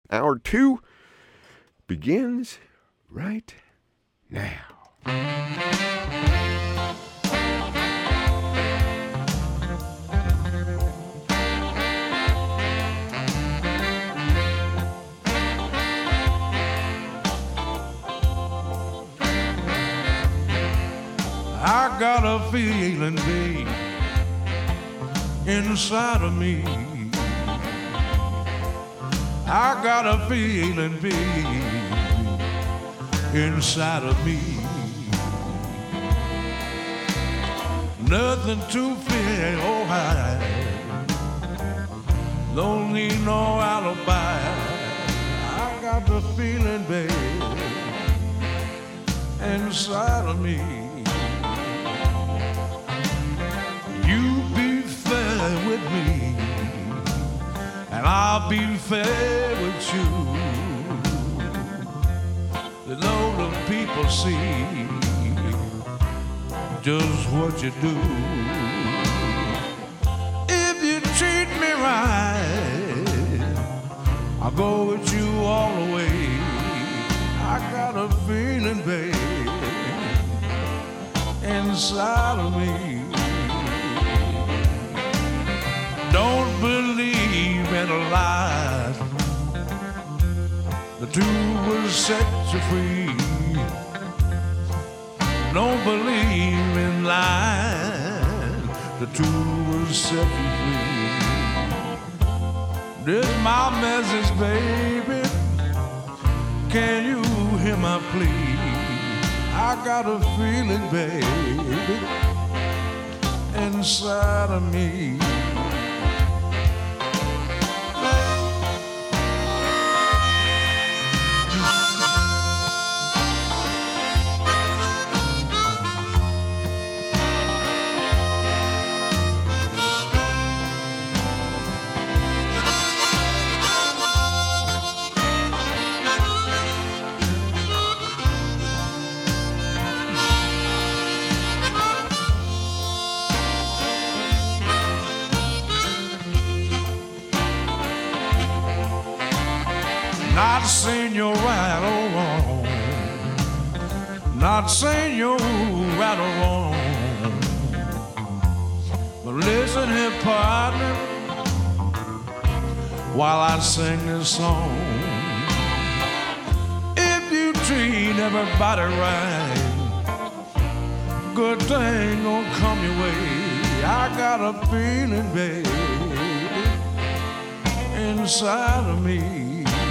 Hour 2 begins right now. I got a feeling, babe, inside of me. I got a feeling, babe, inside of me. Nothing to fear, oh I don't need no alibi. I got the feeling, babe, inside of me. You be fair with me, and I'll be fair with you. Let all the people see just what you do. If you treat me right, I'll go with you all the way. I got a feeling, babe, inside of me. Don't believe in a lie. The truth will set you free. Don't believe in lies. The truth will set you free. This is my message, baby. Can you hear my plea? I got a feeling, baby, inside of me. Not saying you're right or wrong, not saying you're right or wrong, but listen here, partner, while I sing this song. If you treat everybody right, good thing gonna come your way. I got a feeling, baby, inside of me.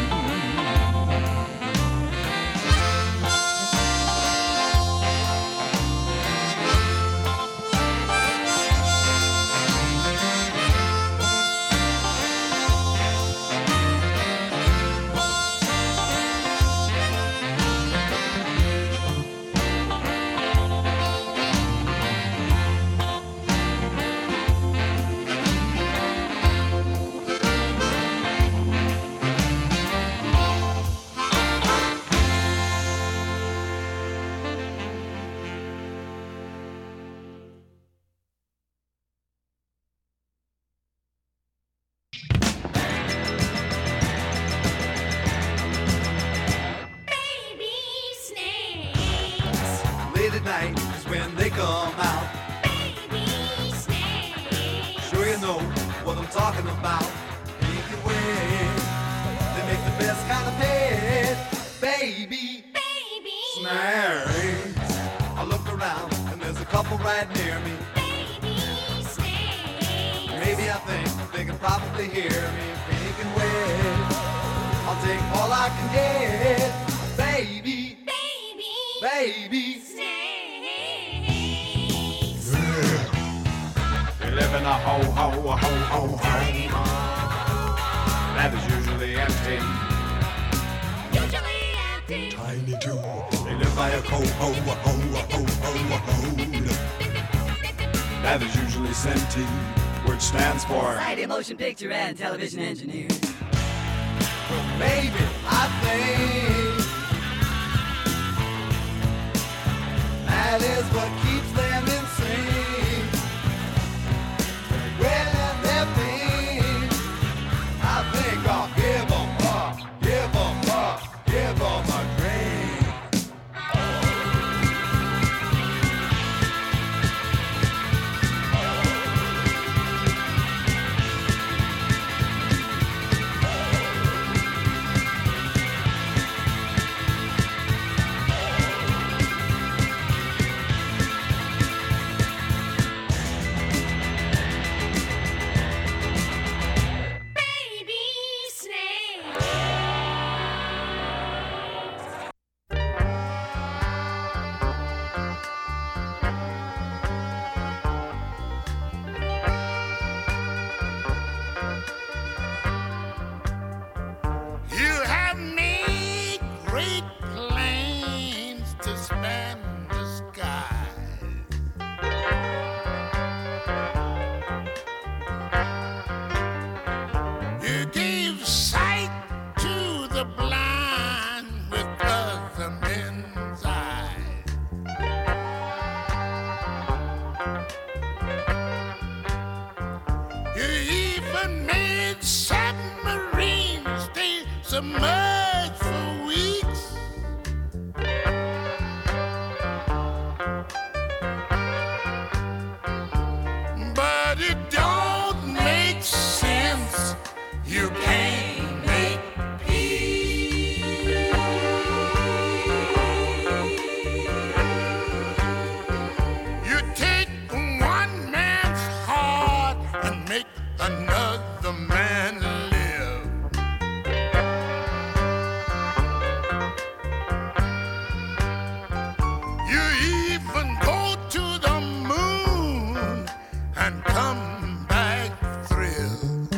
That is usually empty. Tiny too. They live by a code. That is usually SENTI, which stands for Society of Motion Picture and Television Engineers. Well, maybe I think that is what keeps them insane. Well, and their pain, I think I'll give them up. Yeah. great plains to span the sky. You gave sight to the blind with other men's eyes. You even made submarines stay submerged for weeks. But it don't make sense. You can't make peace. You take one man's heart and make another man live. You even go to the moon and come back thrilled.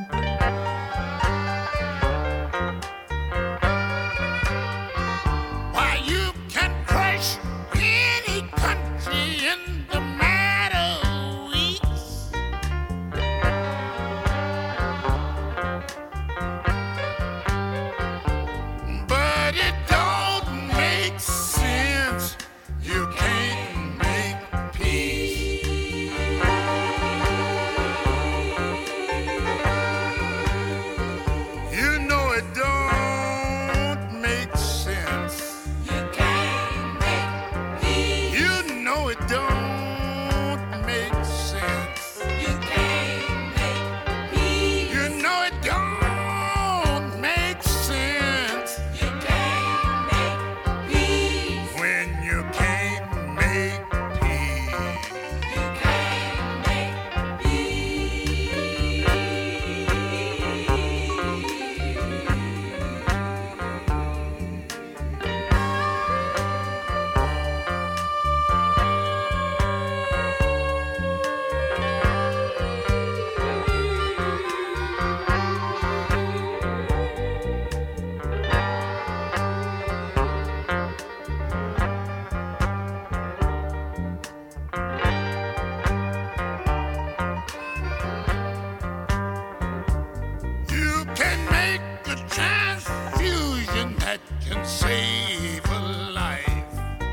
Why, you can crush any country in the matter of weeks. But it don't make sense. You can't make peace. You know it don't make sense. You can't make peace. You know it don't make sense. You can't make peace. You know it don't make sense. You can't make peace. When you can't make peace. You can't make peace. You can make a transfusion that can save a life.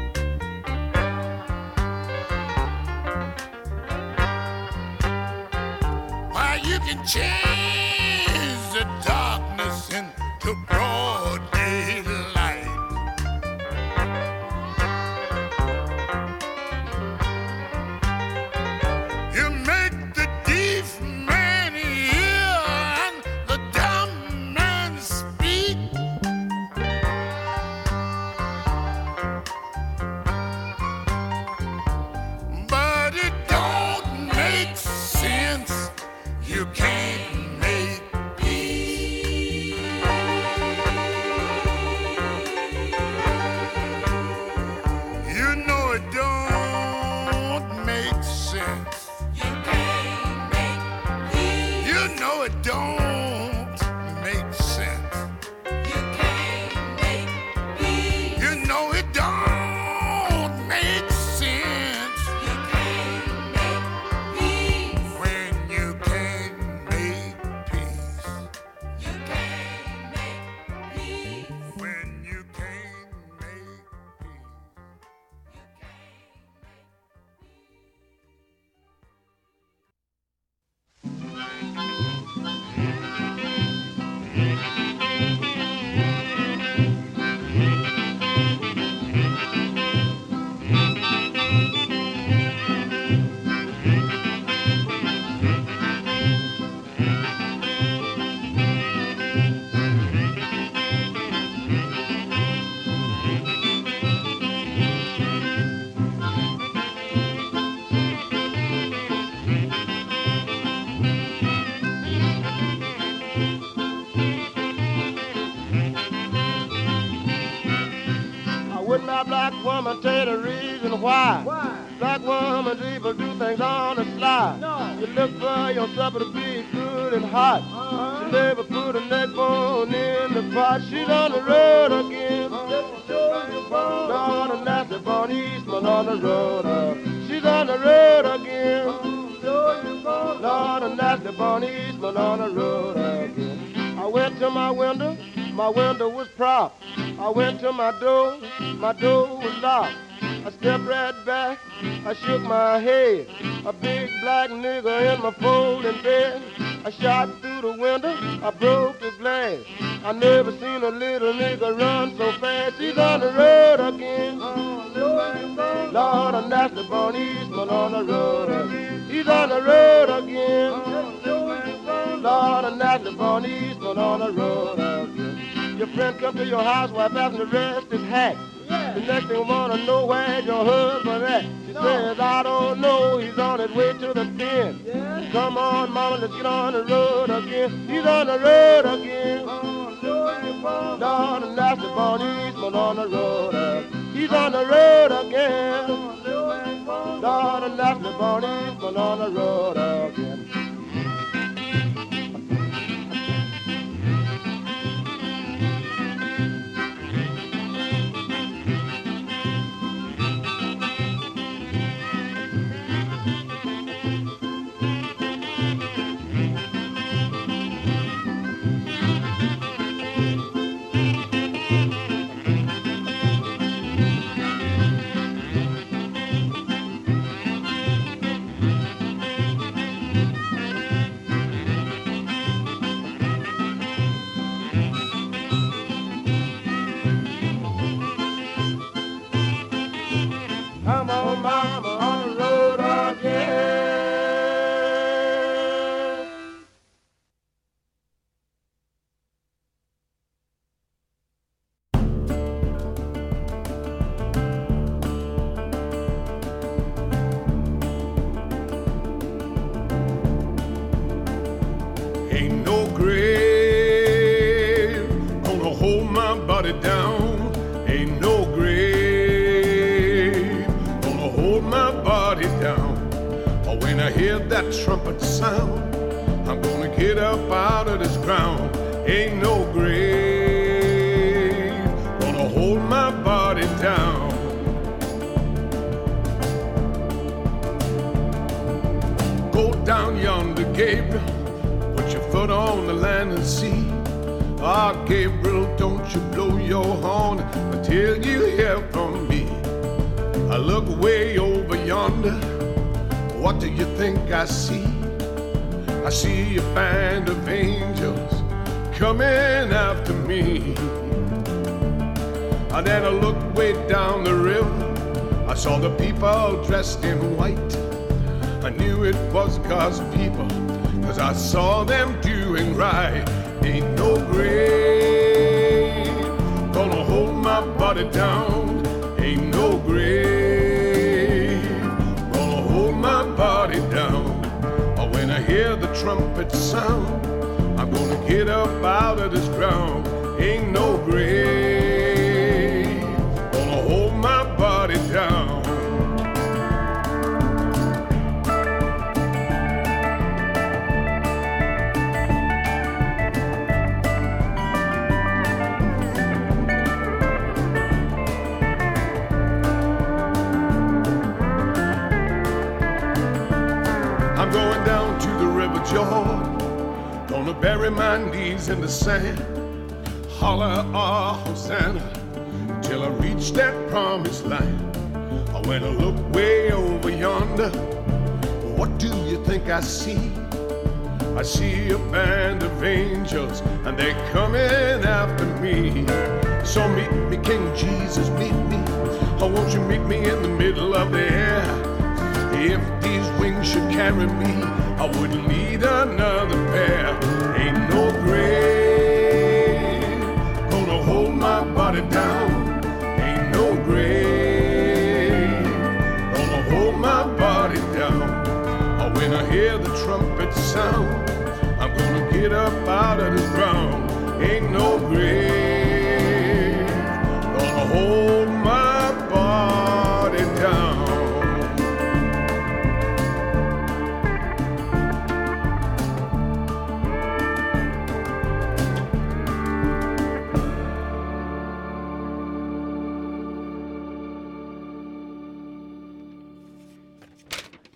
Why, you can change the darkness into broad daylight. You make the deaf man hear and the dumb man speak. But it don't make sense. You can't make peace. You know it don't make sense. You can't make peace. You know it don't make sense. You can't make peace. You know it don't make sense. You can't make peace. When you can't make peace. You can't make peace. When you can't make peace. Wouldn't my black woman tell you the reason why? Black woman people do things on the sly. You look for your supper to be good and hot. She never put a neck bone in the pot. She's on the road again. Lord, a nasty born Eastman on the road. She's on the road again. Lord, a nasty born Eastman on the road again. I went to my window was propped. I went to my door was locked. I stepped right back, I shook my head. A big black nigger in my folding bed. I shot through the window, I broke the glass. I never seen a little nigga run so fast. He's on the road again. Lord, a nasty born Eastman on the road again. He's on the road again. Lord, a nasty born Eastman on the road again. Your friend come to your house while passing the rest his hat. The next thing wanna know where's your husband at. She says, I don't know, he's on his way to the pen. Come on, mama, let's get on the road again. He's on the road again. Lord, a nasty born Eastman on the road. He's on the road again. Lord, a nasty born Eastman on the road again. Come on, mama, on the road again. Ain't no grave gonna hold my body down. Ain't no grave gonna hold my body down. Or when I hear that trumpet sound, I'm gonna get up out of this ground. Ain't no grave gonna hold my body down. Go down yonder, Gabriel. Put your foot on the land and see. Ah, Gabriel, don't you blow your horn until you hear from me. I look way over yonder. What do you think I see? I see a band of angels coming after me. And then I looked way down the river. I saw the people dressed in white. I knew it was God's people, 'cause I saw them doing right. Ain't no grave gonna hold my body down. Ain't no grave gonna hold my body down. Or when I hear the trumpet sound, I'm gonna get up out of this ground. Ain't no grave gonna hold my body down. I'm going down to the River Jordan, gonna bury my knees in the sand, holler, ah, Hosanna, till I reach that promised land. When I look way over yonder, what do you think I see? I see a band of angels, and they're coming after me. So meet me, King Jesus, meet me. Oh, won't you meet me in the middle of the air? If these wings should carry me, I wouldn't need another pair. Ain't no grave gonna hold my body down. Ain't no grave gonna hold my body down. Or when I hear the trumpet sound, I'm gonna get up out of the ground. Ain't no grave gonna hold my body down.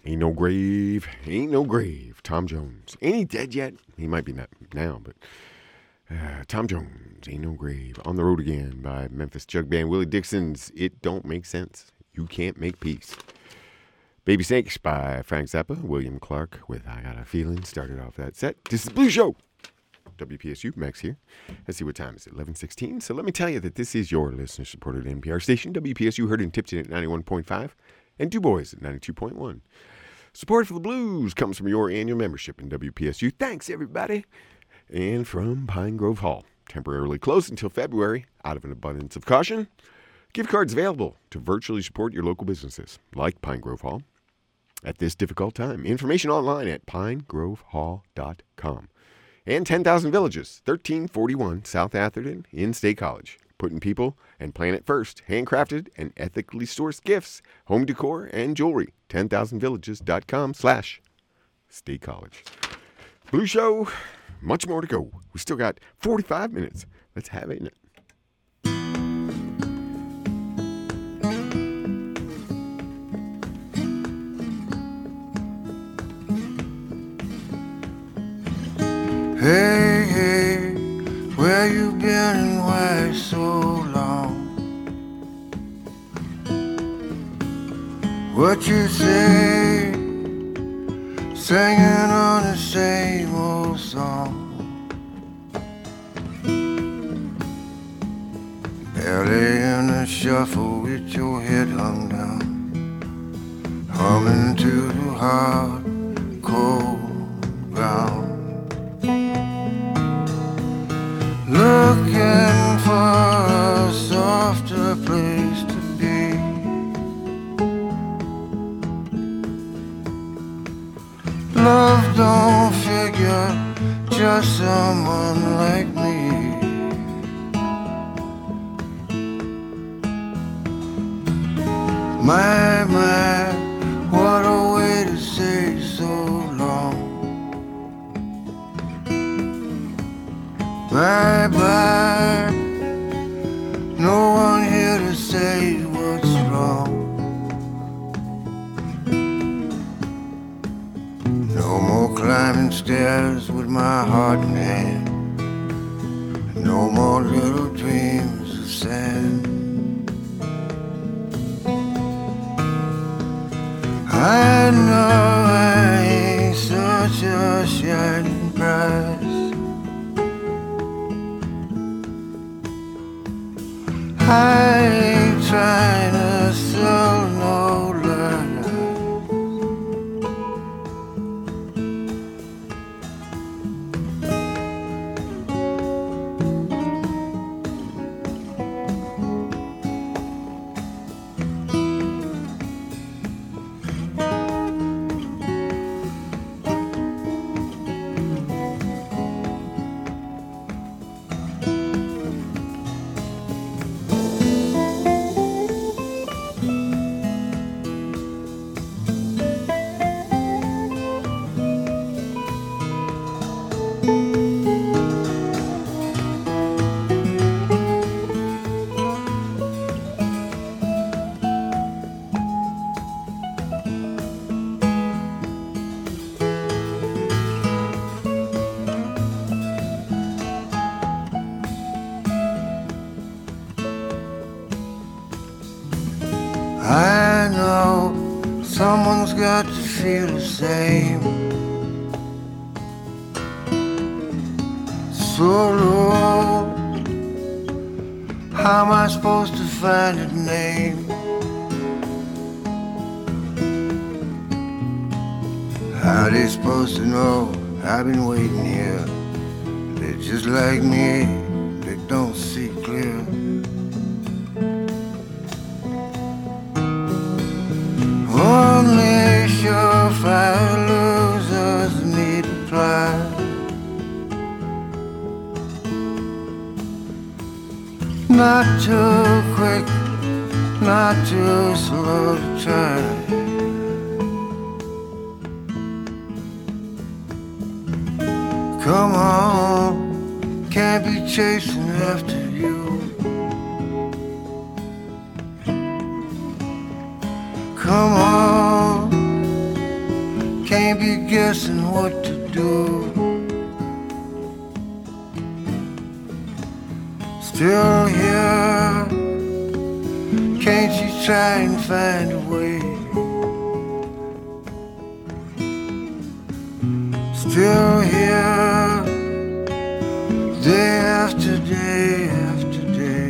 Ain't no grave, ain't no grave. Tom Jones. Ain't he dead yet? He might be not now, but Tom Jones, Ain't No Grave. On the Road Again by Memphis Jug Band. Willie Dixon's It Don't Make Sense. You Can't Make Peace. Baby Snakes by Frank Zappa. William Clark with I Got a Feeling. Started off that set. This is the Blue Show. WPSU, Max here. Let's see what time is it, 11:16. So let me tell you that this is your listener-supported NPR station. WPSU heard in Tipton at 91.5 and Du Bois at 92.1. Support for the blues comes from your annual membership in WPSU. Thanks, everybody. And from Pine Grove Hall. Temporarily closed until February out of an abundance of caution. Gift cards available to virtually support your local businesses, like Pine Grove Hall, at this difficult time. Information online at pinegrovehall.com. And 10,000 Villages, 1341 South Atherton in State College. Putting people and planet first. Handcrafted and ethically sourced gifts, home decor, and jewelry. 10,000villages.com/State College. Blue Show, much more to go. We still got 45 minutes. Let's have it. Hey, hey, where you been and why so long? What you say, singing on the same old song. Barely in a shuffle with your head hung down, humming to the hard, cold ground. Looking for a softer place to be. Love don't figure, just someone like me. My, what a way to say so long. Bye-bye, no one here to say what's wrong. No more climbing stairs with my heart in hand. No more little dreams of sand. I know I ain't such a shining prize. I ain't trying to sell no lies. I know someone's got to feel the same. So low, how am I supposed to find a name? How they supposed to know I've been waiting here? They're just like me, they don't see clear. Only surefire losers need reply. Not too quick, not too slow to try. Come on, can't be chasing after you. Come on, guessing what to do. Still here, can't you try and find a way? Still here, day after day after day.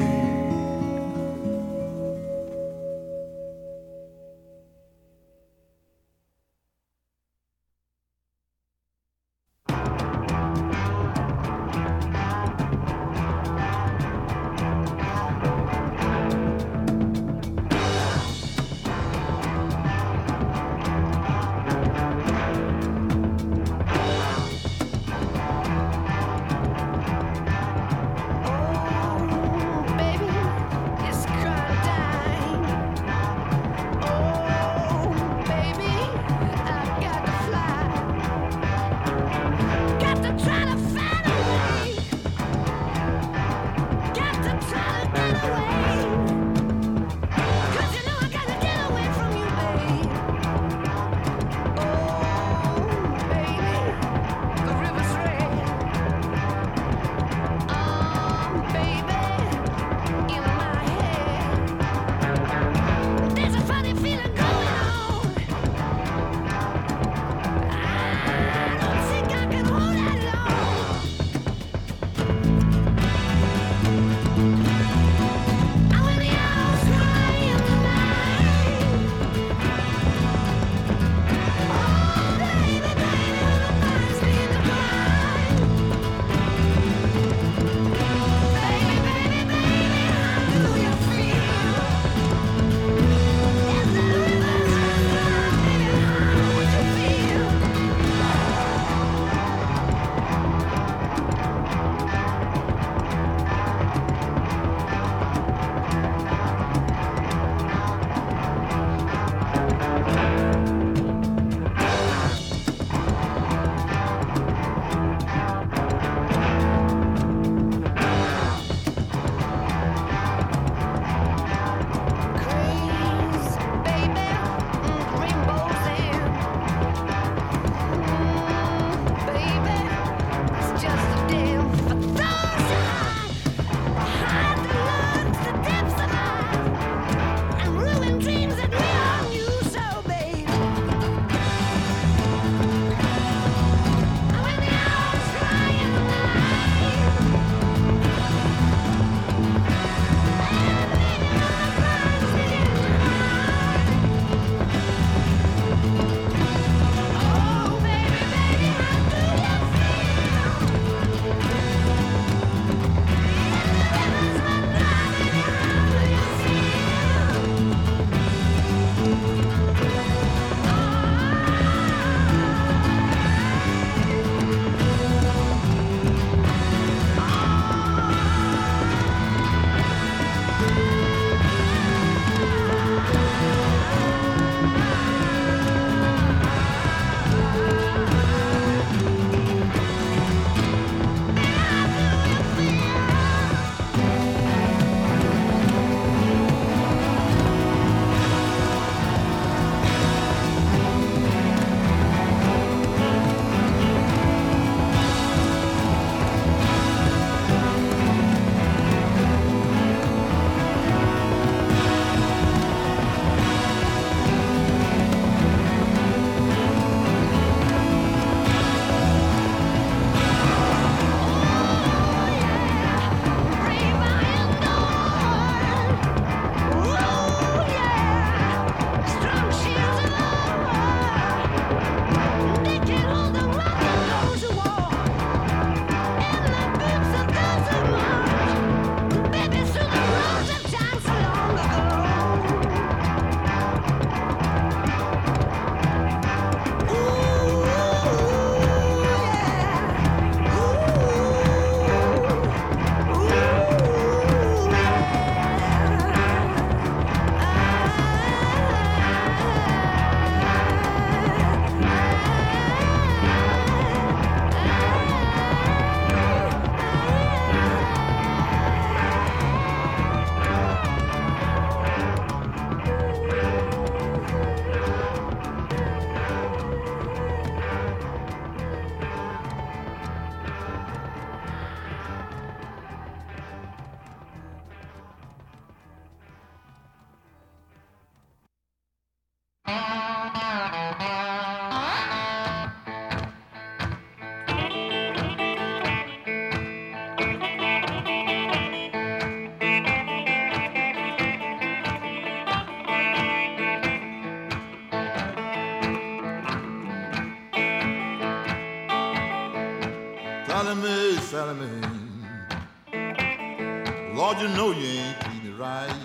Lord, you know you ain't treating me right.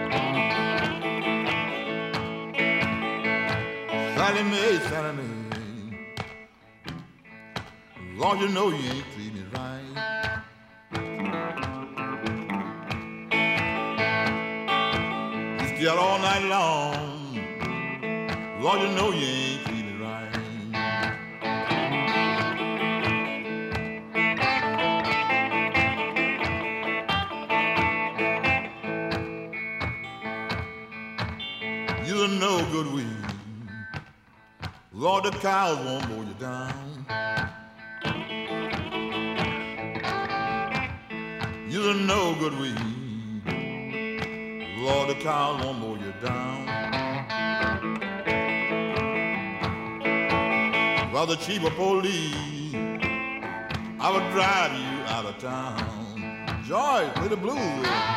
Sally Mae, Sally Mae, Lord, you know you ain't treating me right. You stay out all night long. Lord, you know you ain't treating me right. You're no good weed. Lord, the cows won't mow you down. You're no good weed. Lord, the cows won't mow you down. While the chief of police, I would drive you out of town. Joy, play the blues with me.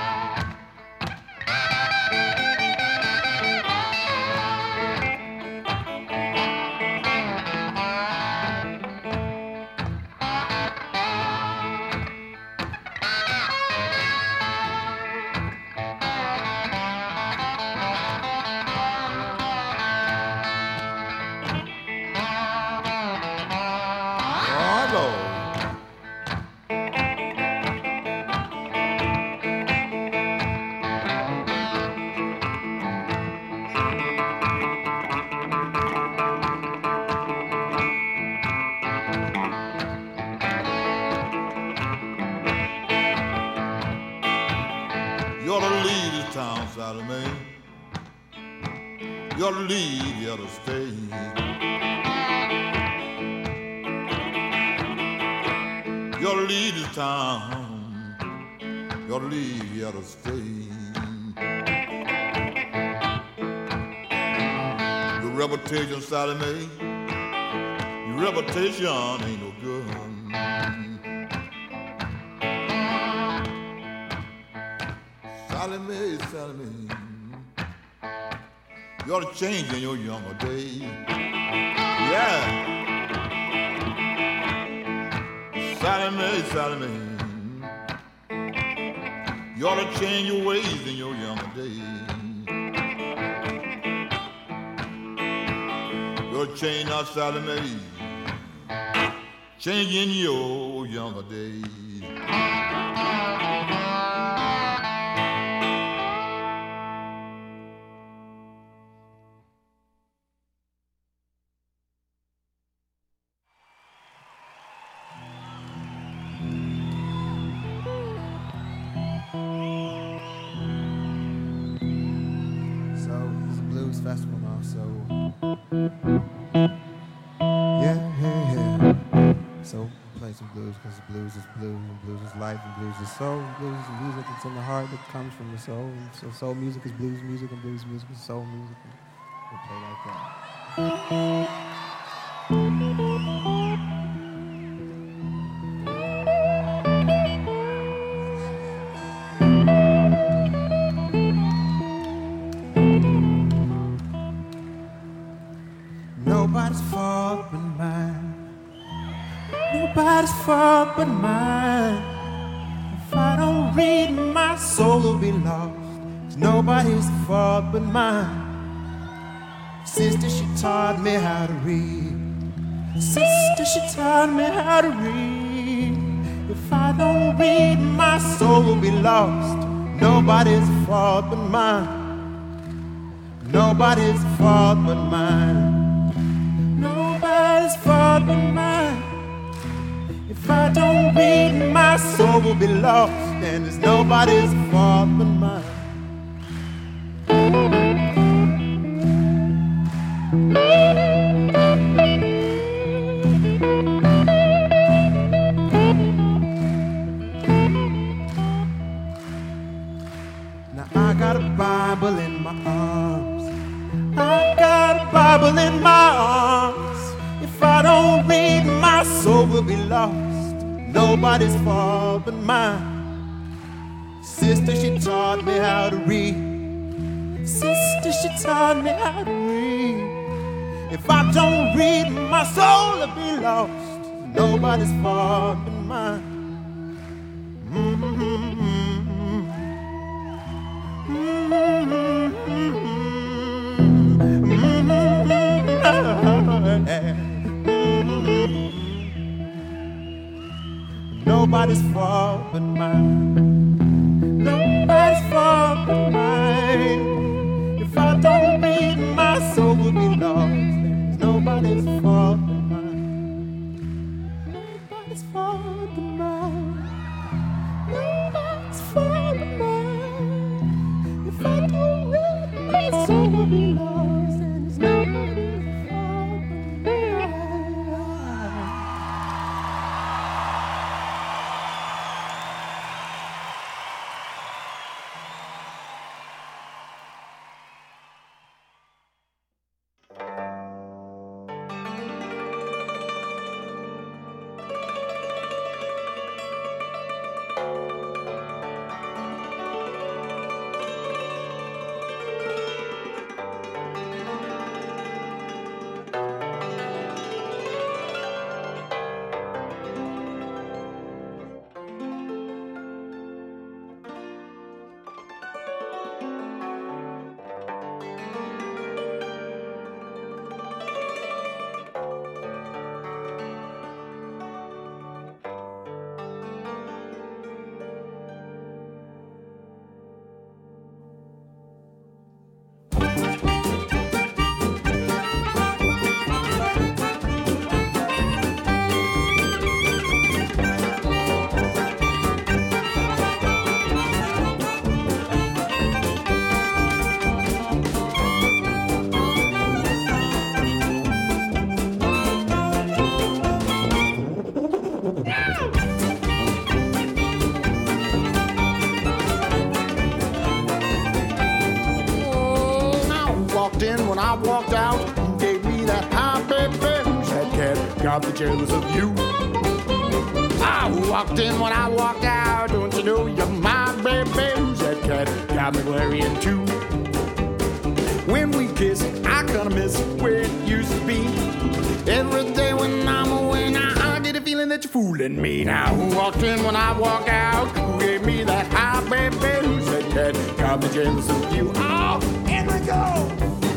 You ought to leave this town, Sally Mae. You ought to leave, you ought to stay. You ought to leave this town. You ought to leave, you ought to stay. Your reputation, Sally Mae, your reputation ain't no good. Sally Mae, Sally Mae, you ought to change in your younger days. Yeah. Sally Mae, Sally Mae, you ought to change your ways in your younger days. You ought to change now, Sally Mae, change in your younger days. Festival now, so yeah. So we play some blues because blues is blues, and blues is life, and blues is soul, and blues is music that's in the heart that comes from the soul. And so soul music is blues music, and blues music is soul music. And we play like that. Nobody's fault but mine. Nobody's fault but mine. If I don't read, my soul will be lost. It's nobody's fault but mine. Sister, she taught me how to read. Sister, she taught me how to read. If I don't read, my soul will be lost. Nobody's fault but mine. Nobody's fault but mine. Nobody's fault but mine. If I don't read, my soul will be lost, and it's nobody's fault but mine. Now I got a Bible in my arms. I got a Bible in my arms. If I don't read, my soul will be lost. Nobody's fault but mine. Sister, she taught me how to read. Sister, she taught me how to read. If I don't read, my soul will be lost. Nobody's fault but mine. will be lost, and it's nobody's fault but mine. When I walked out, you gave me that high, baby. That cat got me jealous of you. I walked in when I walked out. Don't you know you're my baby? That cat got me worrying too. When we kiss, I kinda miss where it used to be. Every day when I'm away, now I get a feeling that you're fooling me. Now who walked in when I walk out? Who gave me that high, baby? Who's that cat got me jealous of you? Oh, here we go.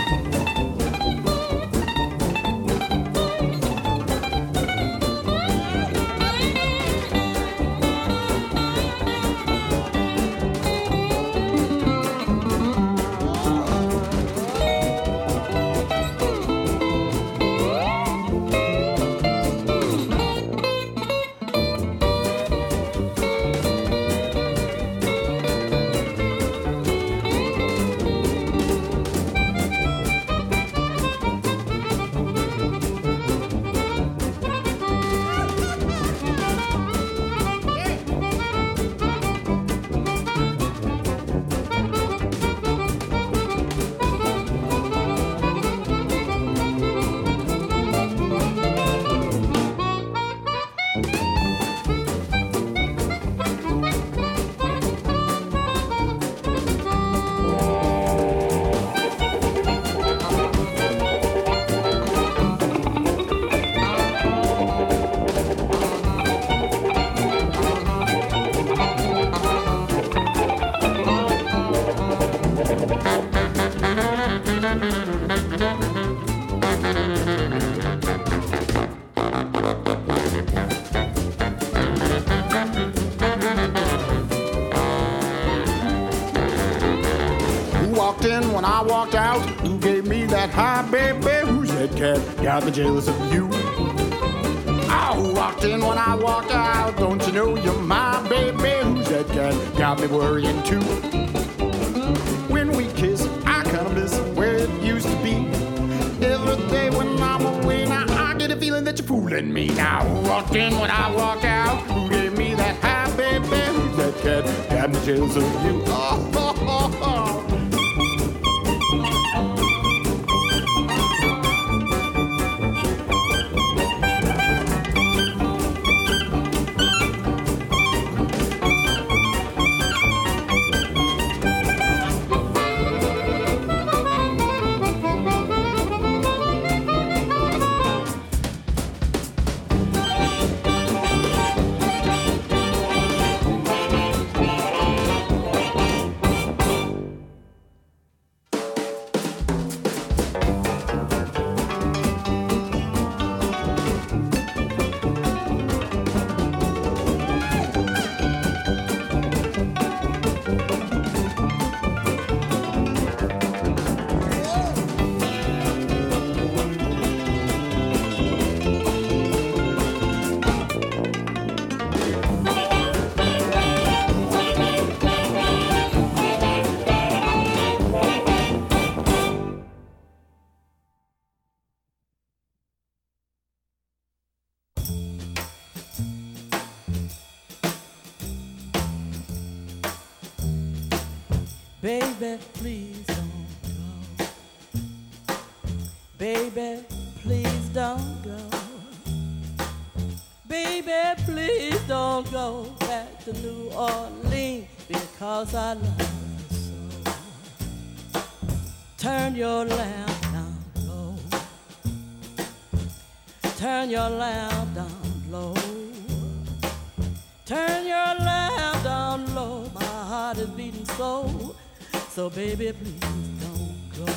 When I walked out, who gave me that high, baby? Who's that cat got me jealous of you? I walked in when I walked out. Don't you know you're my baby? Who's that cat got me worrying too? When we kiss, I kinda miss where it used to be. Every day when I'm away, now I get a feeling that you're fooling me. Now who walked in when I walk out? Who gave me that high, baby? Who's that cat got me jealous of you? Oh, oh, oh, oh. Baby, please don't go. Baby, please don't go. Baby, please don't go back to New Orleans because I love you so. Turn your lamp down low. Turn your lamp down low. Turn your lamp down low. My heart is beating so. So baby, please don't go.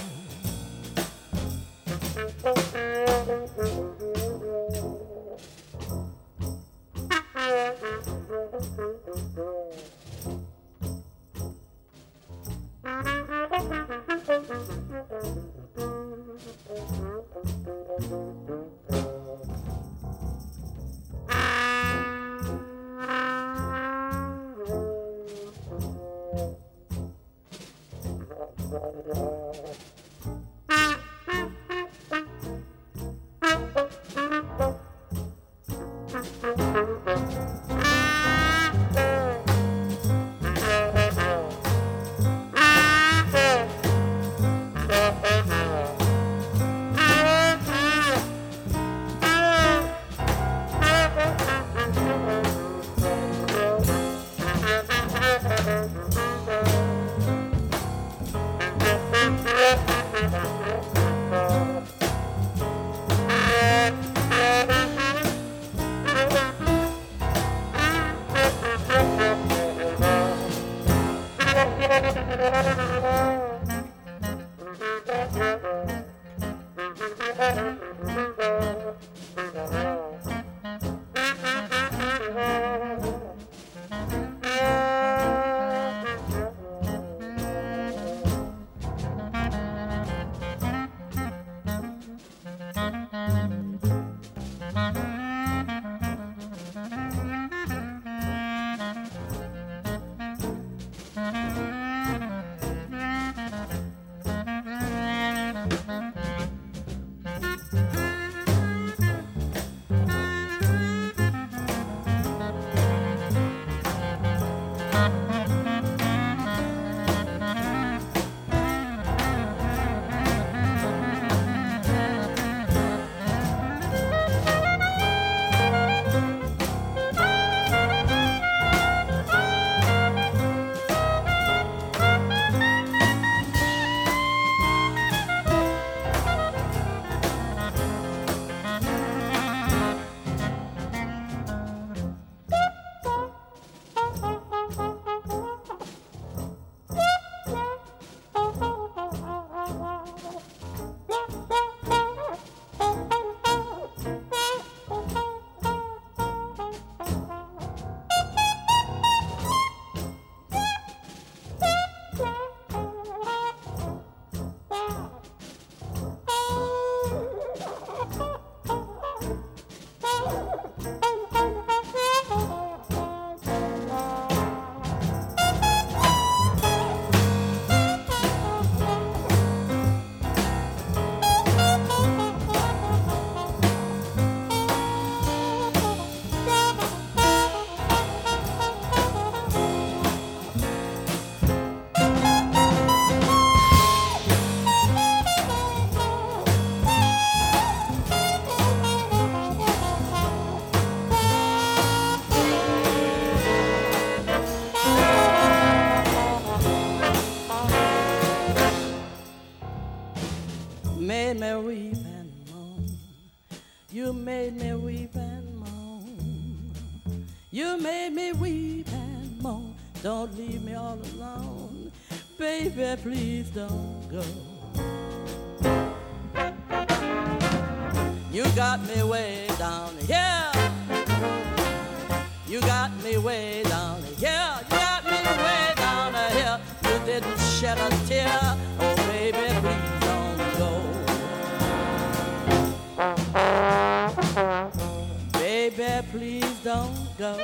Made me weep and moan. You made me weep and moan. You made me weep and moan. Don't leave me all alone. Baby, please don't go. You got me way down here. You got me way down here. You got me way down here. You didn't shed a tear. Oh, baby, please don't go. Baby, please don't go.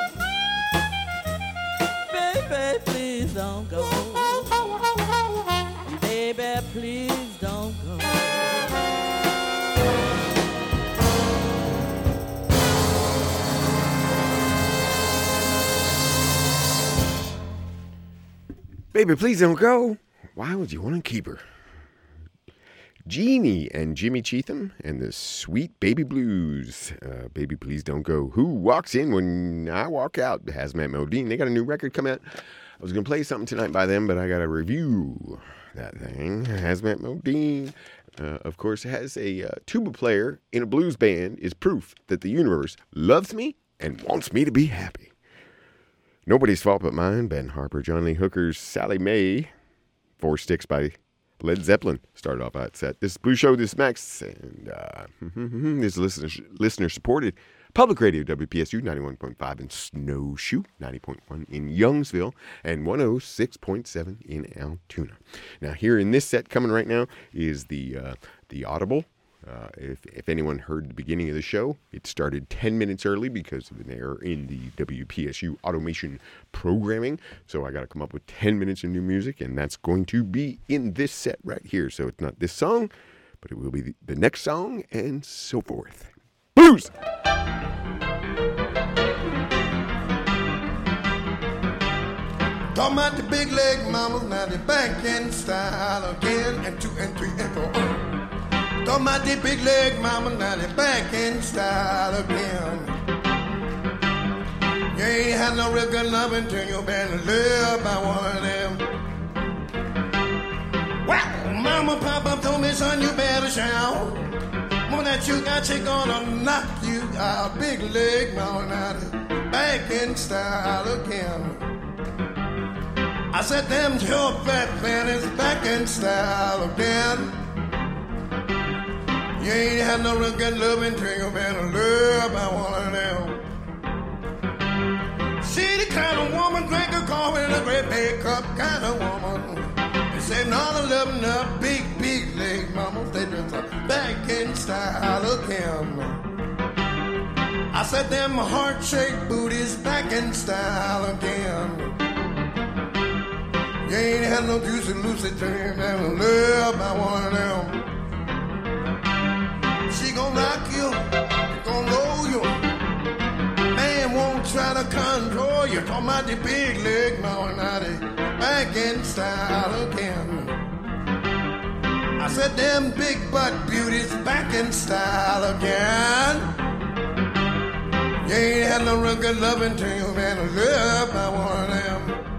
Baby, please don't go. Baby, please don't go. Baby, please don't go. Why would you want to keep her? Jeannie and Jimmy Cheatham and the Sweet Baby Blues. Baby, please don't go. Who walks in when I walk out? Hazmat Modine. They got a new record coming out. I was going to play something tonight by them, but I got to review that thing. Hazmat Modine, of course, has a tuba player in a blues band is proof that the universe loves me and wants me to be happy. Nobody's Fault But Mine, Ben Harper, John Lee Hooker's Sally Mae, 4 Sticks by Led Zeppelin started off that set. This is Blue Show, this is Max, and this is listener-supported public radio, WPSU 91.5 in Snowshoe, 90.1 in Youngsville, and 106.7 in Altoona. Now, here in this set coming right now is the Audible. If anyone heard the beginning of the show, it started 10 minutes early because of an error in the WPSU automation programming. So I got to come up with 10 minutes of new music, and that's going to be in this set right here. So it's not this song, but it will be the next song, and so forth. Blues! Talking about the big leg mamas, now they back in style again, and 2 and 3 and 4. Talking about the big leg mama, now they back in style again. You ain't had no real good love until you been loved by one of them. Well, mama, papa told me, son, you better shout. More that you got, she gonna knock you out. Big leg mama, now they back in style again. I said them short fat panties back in style again. You ain't had no real good love until you been loved by one of them. She the kind of woman drink a coffee in a great big cup kind of woman. They say not a loving up big leg mamas. They just back in style again. I said them heart-shaped booties back in style again. You ain't had no juicy Lucy till you been loved by one of them. She gon' rock you, gon' roll you. Man won't try to control you. Talking about the big leg, now and now they back in style again. I said them big butt beauties back in style again. You ain't had no real good love until you been loved by one of them.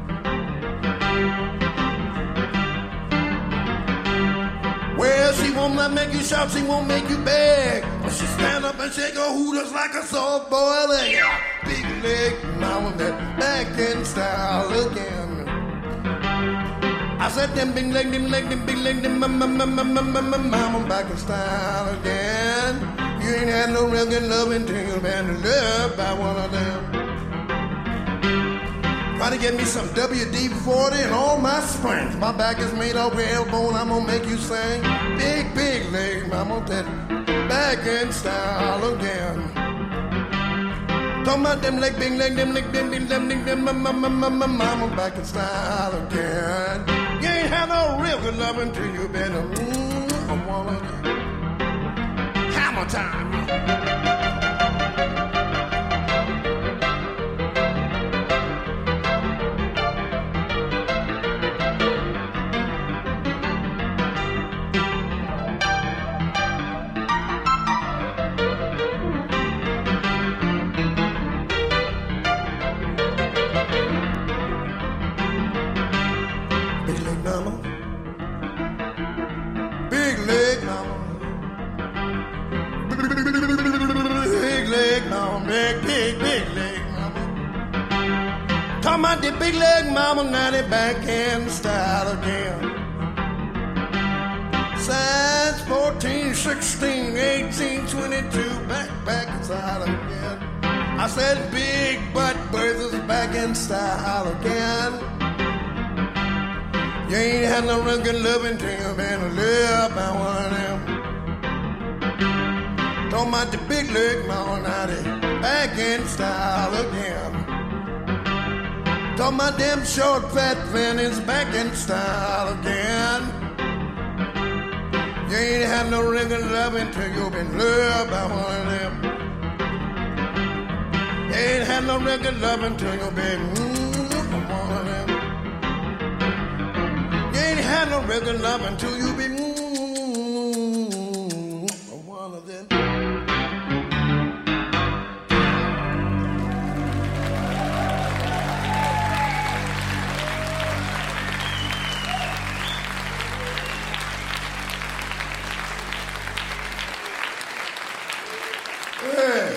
Well, she won't not make you shout, she won't make you beg. But she stand up and shake her hooters like a soft boiled egg. Big leg, now and that back in style again. I said them big leg, them big leg, them mama back in style again. You ain't had no real good love until you been loved by one of them. Try to get me some WD-40 and all my springs. My back is made of whalebone, I'm gonna make you sing. Big leg, I'm gonna tell you, back in style again. Talking about them leg, big leg, them mama back in style again. You ain't had no real good love until you been a one of them. Hammer time. The big leg mama, now they back in style again. Size 14, 16, 18, 22, back in style again. I said big butt birds is back in style again. You ain't had no real good love until you been loved by one of them. Talking about the big leg mama, now they back in style again. Talking about them short fat fannies back in style again. You ain't had no real good love until you been loved by one of them. You ain't had no real good love until you been one of them. find no regular love until you be one of them. Hey.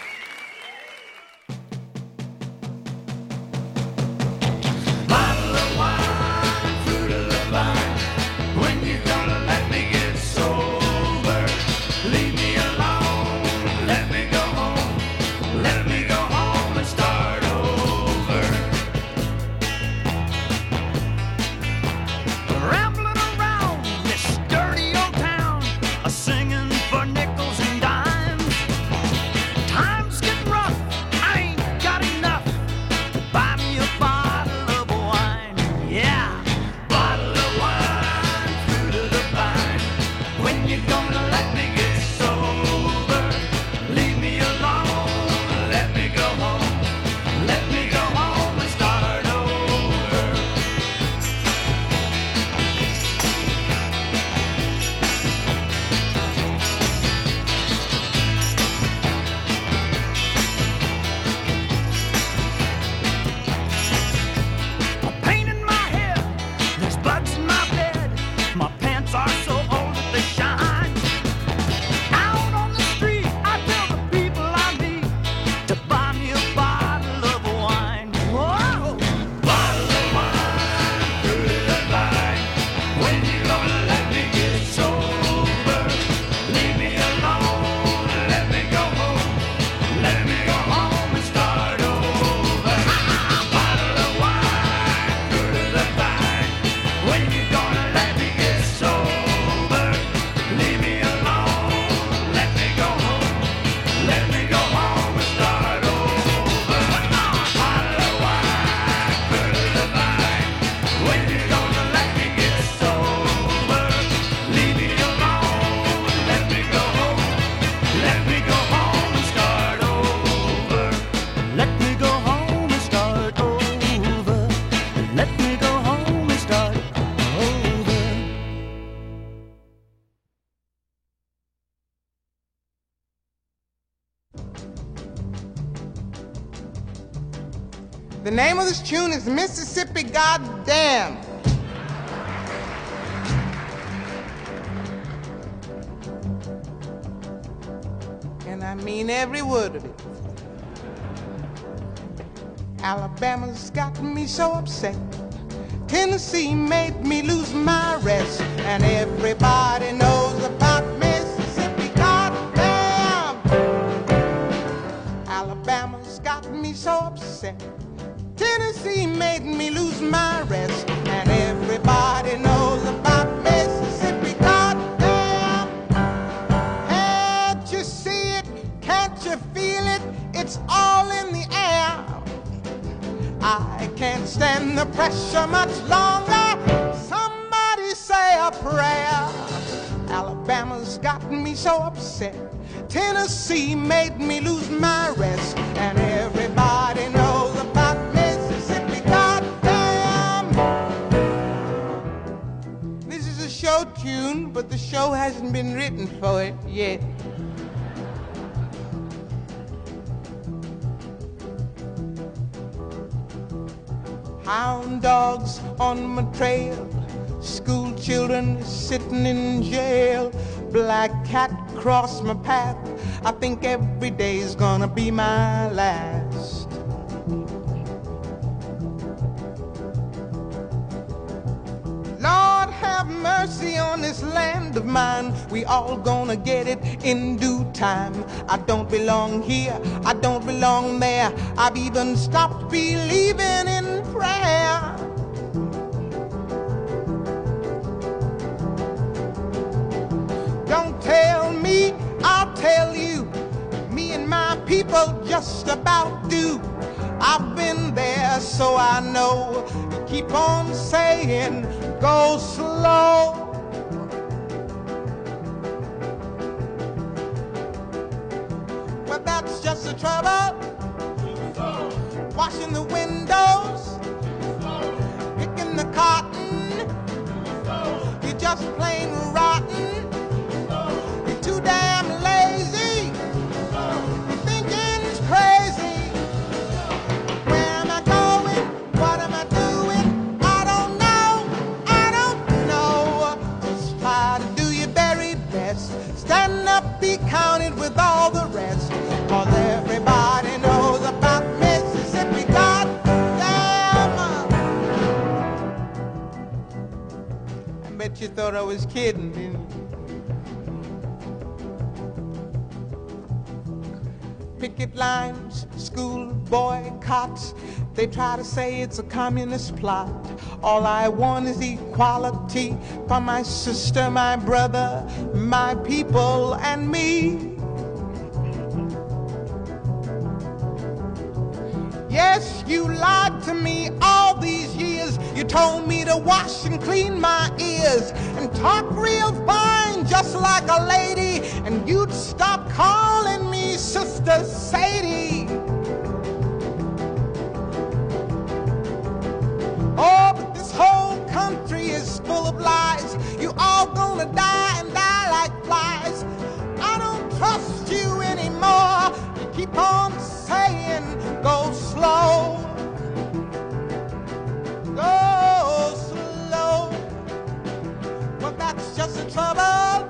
The name of this tune is Mississippi Goddamn. And I mean every word of it. Alabama's got me so upset. Tennessee made me lose my rest. And everybody knows about Mississippi Goddamn. Alabama's got me so upset. Tennessee made me lose my rest, and everybody knows about Mississippi Goddamn. Can't you see it? Can't you feel it? It's all in the air. I can't stand the pressure much longer. Somebody say a prayer. Alabama's got me so upset. Tennessee made me lose my rest, and everybody knows about Mississippi Goddamn. This is a show tune, but the show hasn't been written for it yet. Hound dogs on my trail, school children sitting in jail, black cat cross my path. I think every day's gonna be my last. Lord have mercy on this land of mine. We all gonna get it in due time. I don't belong here, I don't belong there. I've even stopped believing in prayer. Don't tell me, I'll tell you. Me and my people just about do. I've been there, so I know. Keep on saying, go slow. Well, that's just the trouble. Washing the windows, picking the cotton, just plain rotten. You're too damn lazy. Your thinking's crazy. Where am I going? What am I doing? I don't know. Just try to do your very best. Stand up, be counted with all the rest. 'Cause everybody knows about Mississippi. Goddamn! I bet you thought I was kidding, didn't you? Picket lines, school boycotts. They try to say it's a communist plot. All I want is equality for my sister, my brother, my people, and me. Yes, you lied to me all these years. You told me to wash and clean my ears and talk real fine, just like a lady, and you'd stop calling me Sister Sadie. Oh, but this whole country is full of lies. You all gonna die and die like flies. I don't trust you anymore. You keep on saying, go slow. Go slow. Well, that's just the trouble.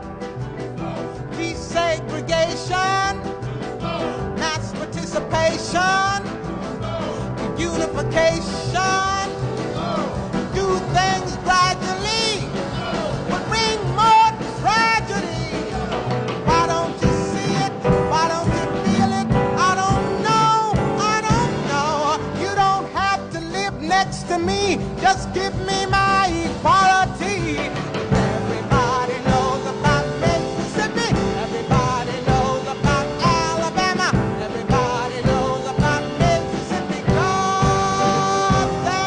Desegregation, mass participation, unification. Do things gradually, but bring more tragedy. Why don't you see it? Why don't you feel it? I don't know. You don't have to live next to me. Just give me my equality. Everybody knows about Mississippi. Everybody knows about Alabama. Everybody knows about Mississippi. God damn.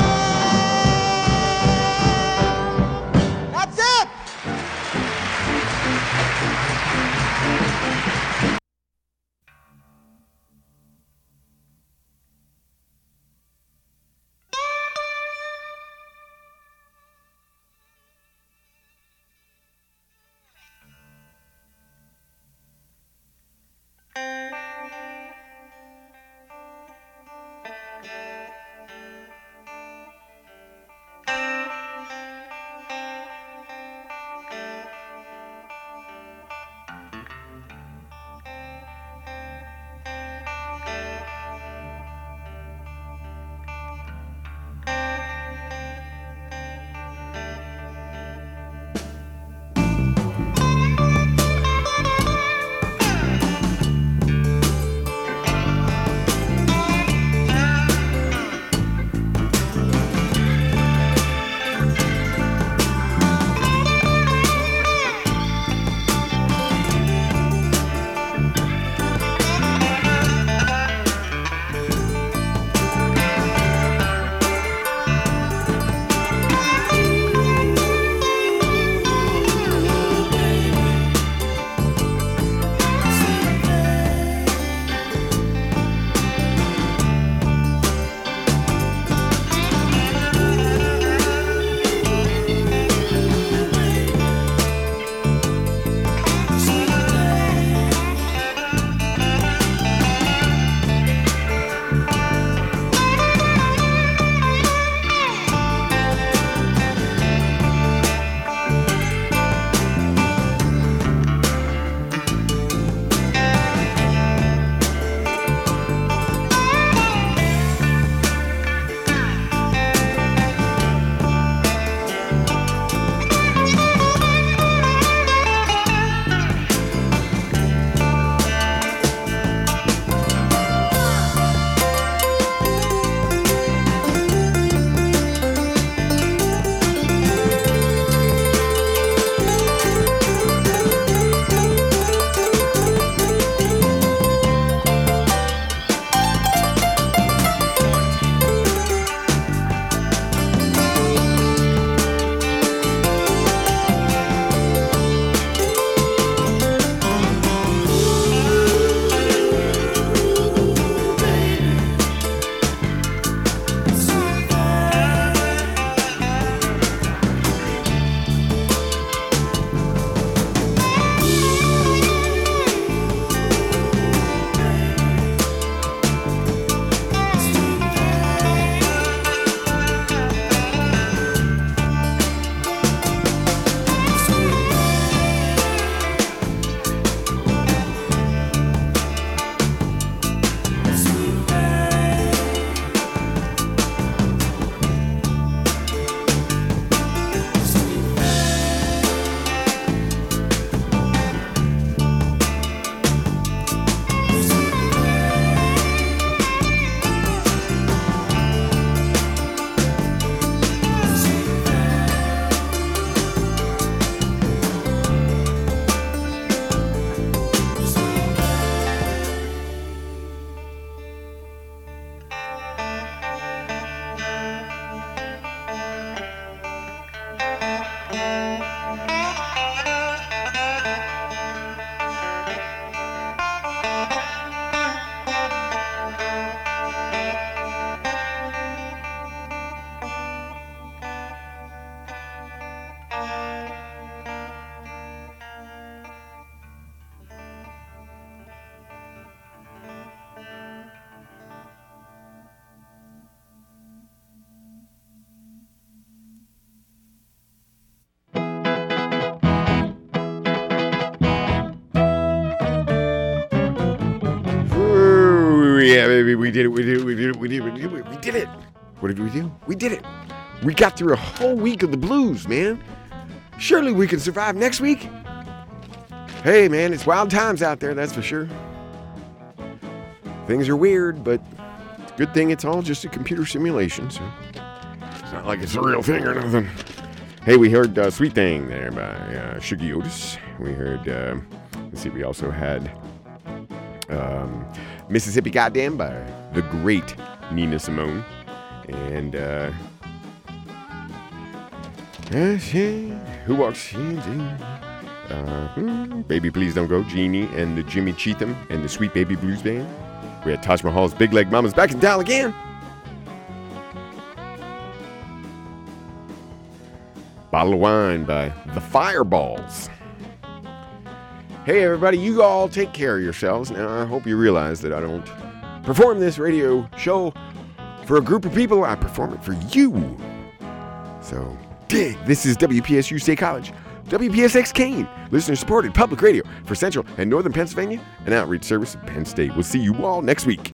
What did we do? We did it. We got through a whole week of the blues, man. Surely we can survive next week. Hey, man, it's wild times out there, that's for sure. Things are weird, but it's a good thing it's all just a computer simulation, so it's not like it's a real thing or nothing. Hey, we heard Sweet Thing there by Shuggie Otis. We heard, let's see, we also had Mississippi Goddamn by the great Nina Simone. And, who walks in? Baby Please Don't Go, Jeannie and the Jimmy Cheatham and the Sweet Baby Blues Band. We had Taj Mahal's Big Leg Mama's back in town again. Bottle of Wine by the Fireballs. Hey everybody, you all take care of yourselves. Now I hope you realize that I don't perform this radio show for a group of people. I perform it for you. So dig. This is WPSU State College, WPSX Kane, listener-supported public radio for Central and Northern Pennsylvania, an outreach service of Penn State. We'll see you all next week.